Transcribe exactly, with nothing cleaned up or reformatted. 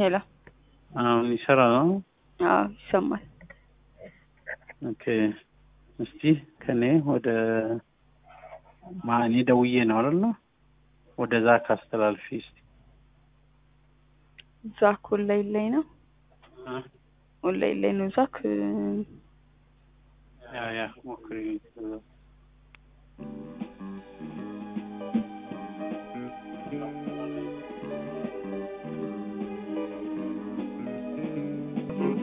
ሄሎ አሁን ይሰራል ነው? አዎ ይሰማል። ኦኬ እስቲ ከኔ ወደ ማን ደውዬ ነው አይደል? ወደ ዛክ አስተላልፊ እስቲ። ዛክ ላይ ላይ ነው አ ላይ ላይ ነው ዛክ ያ ያ ሞክሪ